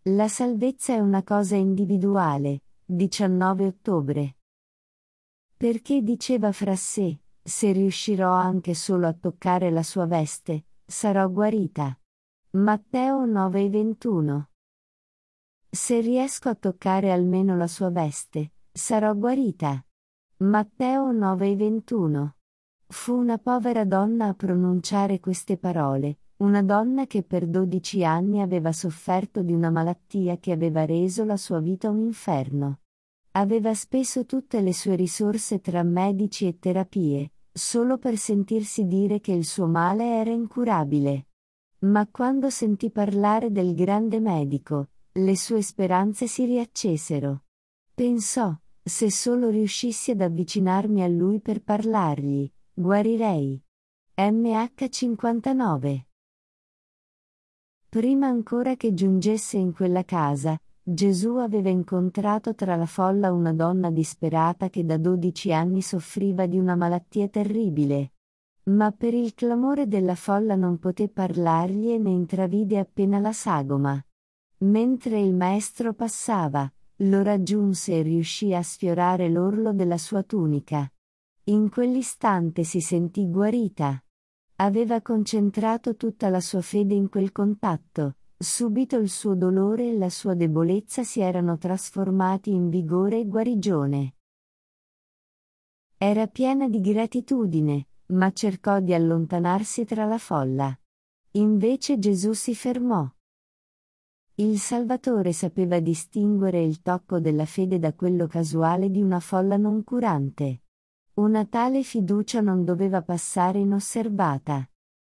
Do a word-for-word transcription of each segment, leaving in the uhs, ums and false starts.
La salvezza è una cosa individuale. diciannove ottobre. Perché diceva fra sé, se riuscirò anche solo a toccare la sua veste, sarò guarita. Matteo nove ventuno. Se riesco a toccare almeno la sua veste, sarò guarita. Matteo nove ventuno. Fu una povera donna a pronunciare queste parole, una donna che per dodici anni aveva sofferto di una malattia che aveva reso la sua vita un inferno. Aveva speso tutte le sue risorse tra medici e terapie, solo per sentirsi dire che il suo male era incurabile. Ma quando sentì parlare del grande medico, le sue speranze si riaccesero. Pensò, se solo riuscissi ad avvicinarmi a lui per parlargli, guarirei. M H cinquantanove. Prima ancora che giungesse in quella casa, Gesù aveva incontrato tra la folla una donna disperata che da dodici anni soffriva di una malattia terribile. Ma per il clamore della folla non poté parlargli e ne intravide appena la sagoma. Mentre il maestro passava, lo raggiunse e riuscì a sfiorare l'orlo della sua tunica. In quell'istante si sentì guarita. Aveva concentrato tutta la sua fede in quel contatto, subito il suo dolore e la sua debolezza si erano trasformati in vigore e guarigione. Era piena di gratitudine, ma cercò di allontanarsi tra la folla. Invece Gesù si fermò. Il Salvatore sapeva distinguere il tocco della fede da quello casuale di una folla non curante. Una tale fiducia non doveva passare inosservata.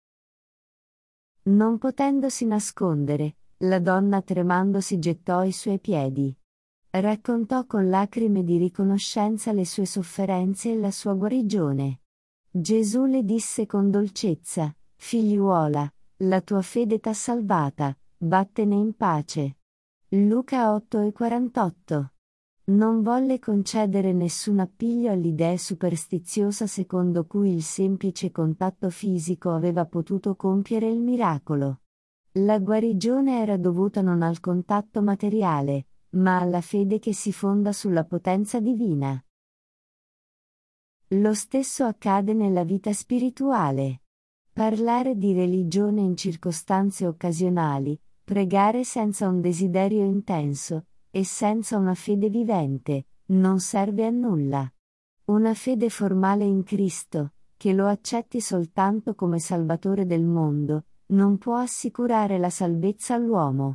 Non potendosi nascondere, la donna tremando si gettò ai suoi piedi. Raccontò con lacrime di riconoscenza le sue sofferenze e la sua guarigione. Gesù le disse con dolcezza: «Figliuola, la tua fede t'ha salvata, vattene in pace». Luca otto e quarantotto. Non volle concedere nessun appiglio all'idea superstiziosa secondo cui il semplice contatto fisico aveva potuto compiere il miracolo. La guarigione era dovuta non al contatto materiale, ma alla fede che si fonda sulla potenza divina. Lo stesso accade nella vita spirituale. Parlare di religione in circostanze occasionali, pregare senza un desiderio intenso, e senza una fede vivente, non serve a nulla. Una fede formale in Cristo, che lo accetti soltanto come Salvatore del mondo, non può assicurare la salvezza all'uomo.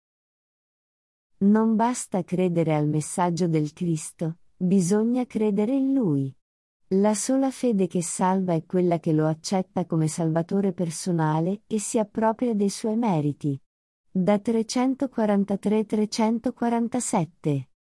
Non basta credere al messaggio del Cristo, bisogna credere in Lui. La sola fede che salva è quella che lo accetta come Salvatore personale e si appropria dei suoi meriti. Da trecentoquarantatré trecentoquarantasette